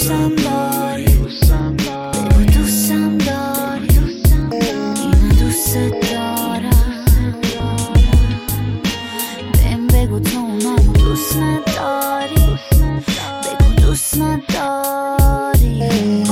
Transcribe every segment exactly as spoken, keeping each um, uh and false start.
دوستم داری، بگو دوستم داری، اینو دوست دارم. بهم بگو تو اونم دوست نداری، بگو دوست نداری.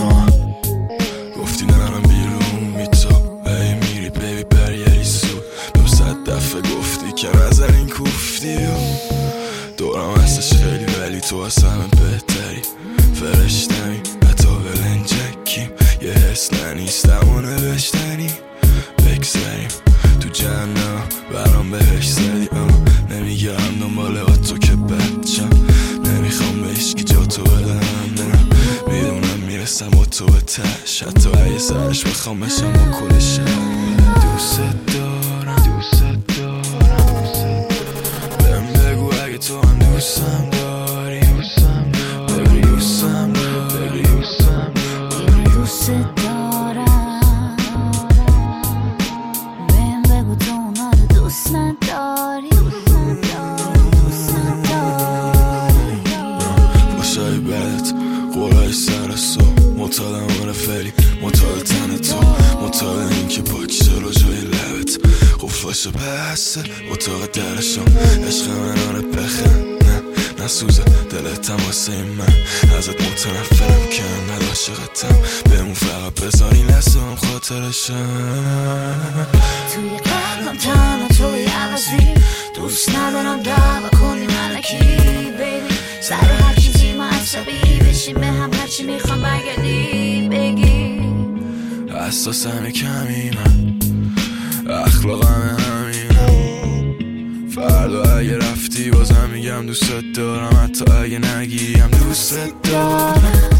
گفتی نرم بیرون میتو ای میری بیبی برگری سو بهم صد دفعه گفتی که نظر این کوفتی دورم هستش خیلی ولی تو از همه بهتری فرشتمی حتی ولنجکیم یه حس ننیستم و نوشتنی بگذاریم تو جهنم برام بهش زدی نمیگرم دنبال تو که بچم نمیخوام به هیچکی جا تو بدم نه میدونم میرسم با تو به تش حتی اگه سرش بخوام بشم با کل شب دوست دارم دوست دارم بهم بگو اگه تو هم دوستم داری بگو دوستم داری دوست دارم. بهم بگو تو اونا رو دوست نداری، دوست نداری. باشای بدت قولای سر سو مطالم آره فری مطال تن تو مطال این که پاک چرا جای لبت قفاشو بسته اتاق درشم عشق من آره بخن نه نسوزه دلتم واسه من ازت متنفرم که انقدر عاشقتم بهمون فقط بذاری لسم خاطرشم توی قلبم تنها توی عوضی دوست ندارم دعوا کنی ملکی بیبی سر هر چیزی ما عصبی بشیم به هم هرچی میخوام برگردی بگی حساسم کمی من اخلاقم همینم فردا اگه رفتی بازم میگم دوست دارم حتی اگه نگیم دوست دارم.